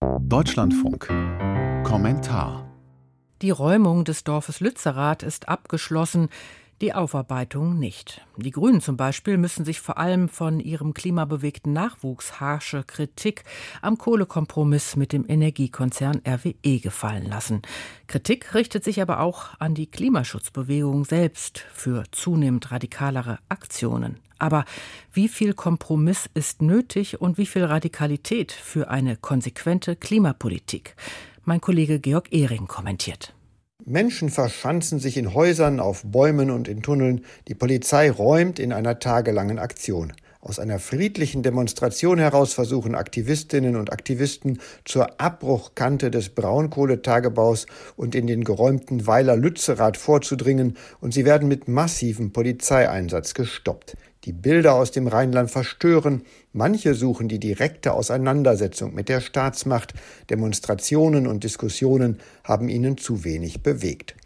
Deutschlandfunk. Kommentar. Die Räumung des Dorfes Lützerath ist abgeschlossen, die Aufarbeitung nicht. Die Grünen zum Beispiel müssen sich vor allem von ihrem klimabewegten Nachwuchs harsche Kritik am Kohlekompromiss mit dem Energiekonzern RWE gefallen lassen. Kritik richtet sich aber auch an die Klimaschutzbewegung selbst für zunehmend radikalere Aktionen. Aber wie viel Kompromiss ist nötig und wie viel Radikalität für eine konsequente Klimapolitik? Mein Kollege Georg Ehring kommentiert. Menschen verschanzen sich in Häusern, auf Bäumen und in Tunneln. Die Polizei räumt in einer tagelangen Aktion. Aus einer friedlichen Demonstration heraus versuchen Aktivistinnen und Aktivisten zur Abbruchkante des Braunkohletagebaus und in den geräumten Weiler Lützerath vorzudringen, und sie werden mit massivem Polizeieinsatz gestoppt. Die Bilder aus dem Rheinland verstören. Manche suchen die direkte Auseinandersetzung mit der Staatsmacht. Demonstrationen und Diskussionen haben ihnen zu wenig bewegt.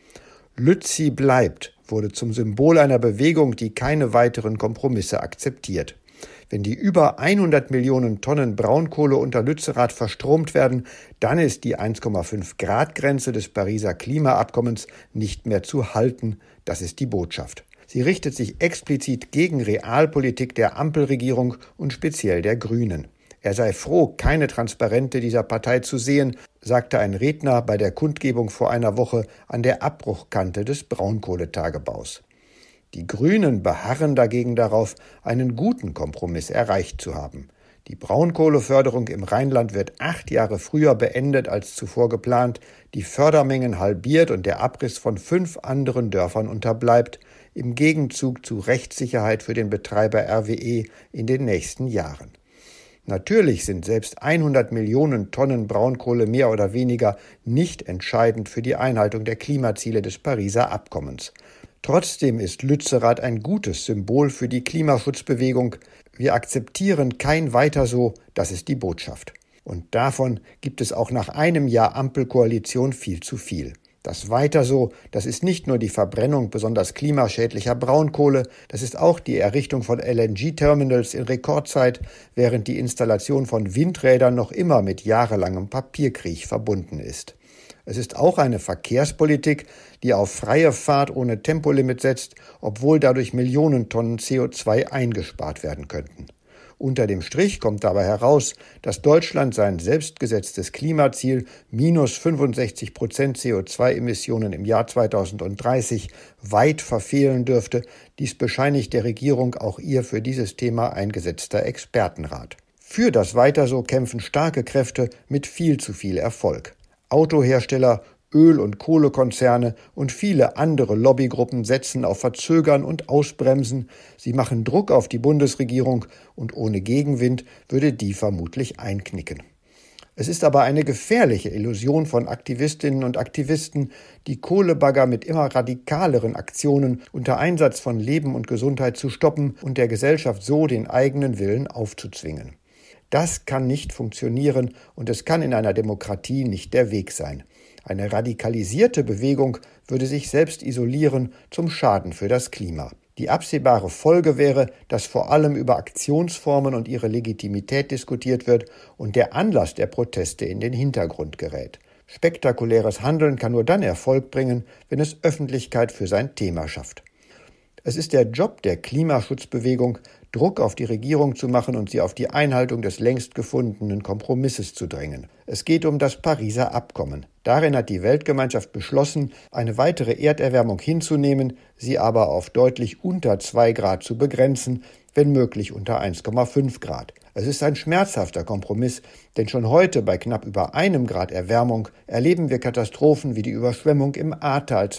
Lützi bleibt wurde zum Symbol einer Bewegung, die keine weiteren Kompromisse akzeptiert. Wenn die über 100 Millionen Tonnen Braunkohle unter Lützerath verstromt werden, dann ist die 1,5-Grad-Grenze des Pariser Klimaabkommens nicht mehr zu halten. Das ist die Botschaft. Sie richtet sich explizit gegen Realpolitik der Ampelregierung und speziell der Grünen. Er sei froh, keine Transparente dieser Partei zu sehen, sagte ein Redner bei der Kundgebung vor einer Woche an der Abbruchkante des Braunkohletagebaus. Die Grünen beharren dagegen darauf, einen guten Kompromiss erreicht zu haben. Die Braunkohleförderung im Rheinland wird 8 Jahre früher beendet als zuvor geplant, die Fördermengen halbiert und der Abriss von 5 anderen Dörfern unterbleibt, im Gegenzug zu Rechtssicherheit für den Betreiber RWE in den nächsten Jahren. Natürlich sind selbst 100 Millionen Tonnen Braunkohle mehr oder weniger nicht entscheidend für die Einhaltung der Klimaziele des Pariser Abkommens. Trotzdem ist Lützerath ein gutes Symbol für die Klimaschutzbewegung. Wir akzeptieren kein Weiter so, das ist die Botschaft. Und davon gibt es auch nach einem Jahr Ampelkoalition viel zu viel. Das Weiter so, das ist nicht nur die Verbrennung besonders klimaschädlicher Braunkohle, das ist auch die Errichtung von LNG-Terminals in Rekordzeit, während die Installation von Windrädern noch immer mit jahrelangem Papierkrieg verbunden ist. Es ist auch eine Verkehrspolitik, die auf freie Fahrt ohne Tempolimit setzt, obwohl dadurch Millionen Tonnen CO2 eingespart werden könnten. Unter dem Strich kommt dabei heraus, dass Deutschland sein selbstgesetztes Klimaziel minus 65% CO2-Emissionen im Jahr 2030 weit verfehlen dürfte. Dies bescheinigt der Regierung auch ihr für dieses Thema eingesetzter Expertenrat. Für das Weiter so kämpfen starke Kräfte mit viel zu viel Erfolg. Autohersteller, Öl- und Kohlekonzerne und viele andere Lobbygruppen setzen auf Verzögern und Ausbremsen. Sie machen Druck auf die Bundesregierung und ohne Gegenwind würde die vermutlich einknicken. Es ist aber eine gefährliche Illusion von Aktivistinnen und Aktivisten, die Kohlebagger mit immer radikaleren Aktionen unter Einsatz von Leben und Gesundheit zu stoppen und der Gesellschaft so den eigenen Willen aufzuzwingen. Das kann nicht funktionieren und es kann in einer Demokratie nicht der Weg sein. Eine radikalisierte Bewegung würde sich selbst isolieren, zum Schaden für das Klima. Die absehbare Folge wäre, dass vor allem über Aktionsformen und ihre Legitimität diskutiert wird und der Anlass der Proteste in den Hintergrund gerät. Spektakuläres Handeln kann nur dann Erfolg bringen, wenn es Öffentlichkeit für sein Thema schafft. Es ist der Job der Klimaschutzbewegung, Druck auf die Regierung zu machen und sie auf die Einhaltung des längst gefundenen Kompromisses zu drängen. Es geht um das Pariser Abkommen. Darin hat die Weltgemeinschaft beschlossen, eine weitere Erderwärmung hinzunehmen, sie aber auf deutlich unter 2 Grad zu begrenzen, wenn möglich unter 1,5 Grad. Es ist ein schmerzhafter Kompromiss, denn schon heute bei knapp über 1 Grad Erwärmung erleben wir Katastrophen wie die Überschwemmung im Ahrtal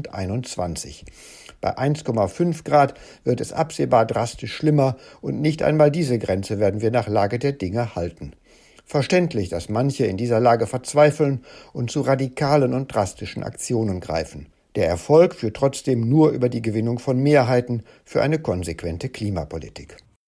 2021. Bei 1,5 Grad wird es absehbar drastisch schlimmer und nicht einmal diese Grenze werden wir nach Lage der Dinge halten. Verständlich, dass manche in dieser Lage verzweifeln und zu radikalen und drastischen Aktionen greifen. Der Erfolg führt trotzdem nur über die Gewinnung von Mehrheiten für eine konsequente Klimapolitik.